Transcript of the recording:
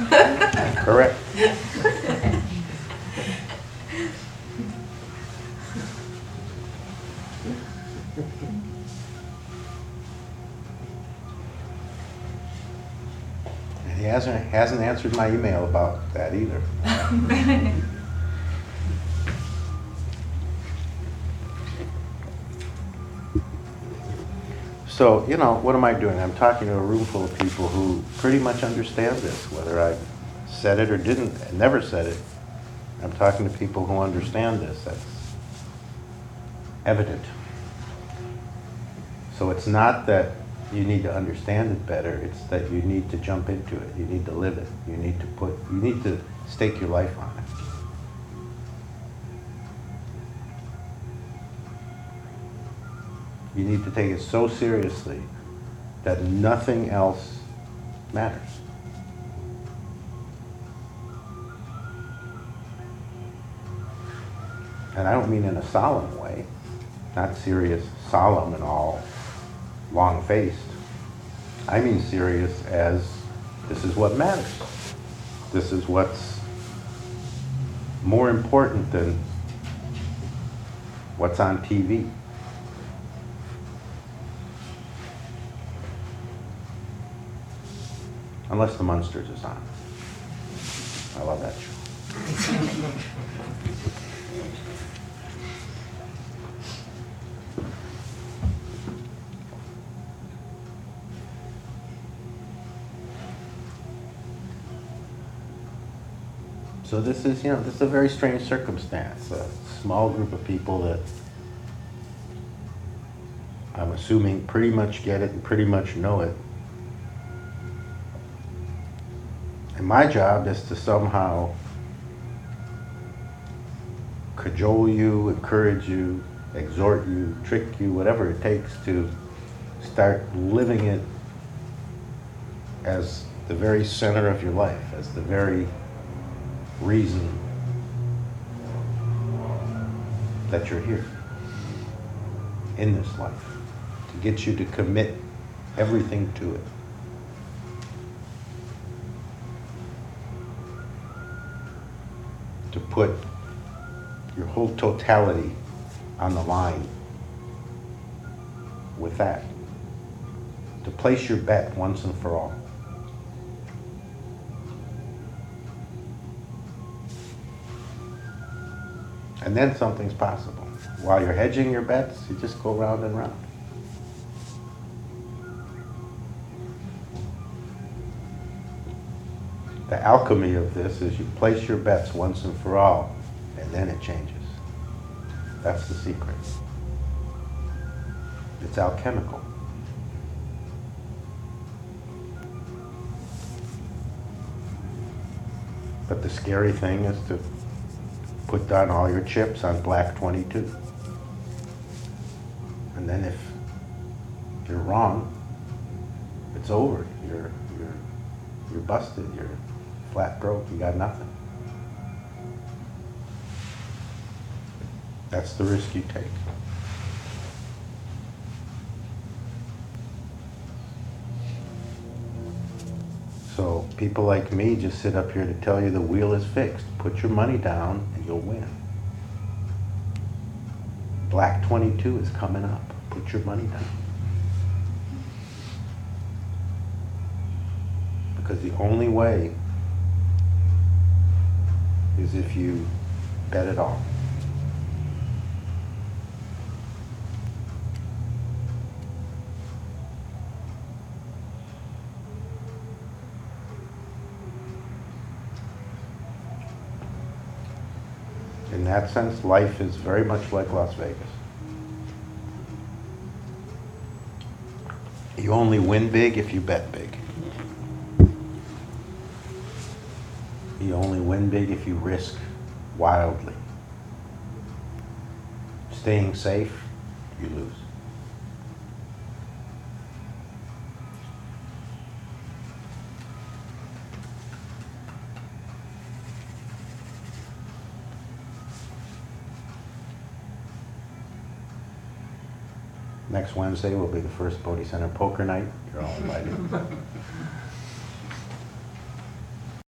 Correct. And he hasn't answered my email about that either. So, what am I doing? I'm talking to a room full of people who pretty much understand this, whether I said it or didn't, never said it. I'm talking to people who understand this. That's evident. So it's not that you need to understand it better, it's that you need to jump into it. You need to live it. You need to stake your life on it. You need to take it so seriously that nothing else matters. And I don't mean in a solemn way, not serious, solemn and all long-faced. I mean serious as this is what matters. This is what's more important than what's on TV. Unless the Munsters is on. I love that show. So this is a very strange circumstance. A small group of people that I'm assuming pretty much get it and pretty much know it. And my job is to somehow cajole you, encourage you, exhort you, trick you, whatever it takes to start living it as the very center of your life, as the very reason that you're here in this life, to get you to commit everything to it. To put your whole totality on the line with that. To place your bet once and for all. And then something's possible. While you're hedging your bets, you just go round and round. The alchemy of this is you place your bets once and for all, and then it changes. That's the secret. It's alchemical. But the scary thing is to put down all your chips on black 22. And then if you're wrong, it's over. You're busted. You're flat broke. You got nothing. That's the risk you take. So people like me just sit up here to tell you the wheel is fixed. Put your money down and you'll win. Black 22 is coming up. Put your money down. Because the only way is if you bet it all. In that sense, life is very much like Las Vegas. You only win big if you bet big. You only win big if you risk wildly. Staying safe, you lose. Next Wednesday will be the first Bodhi Center poker night. You're all invited.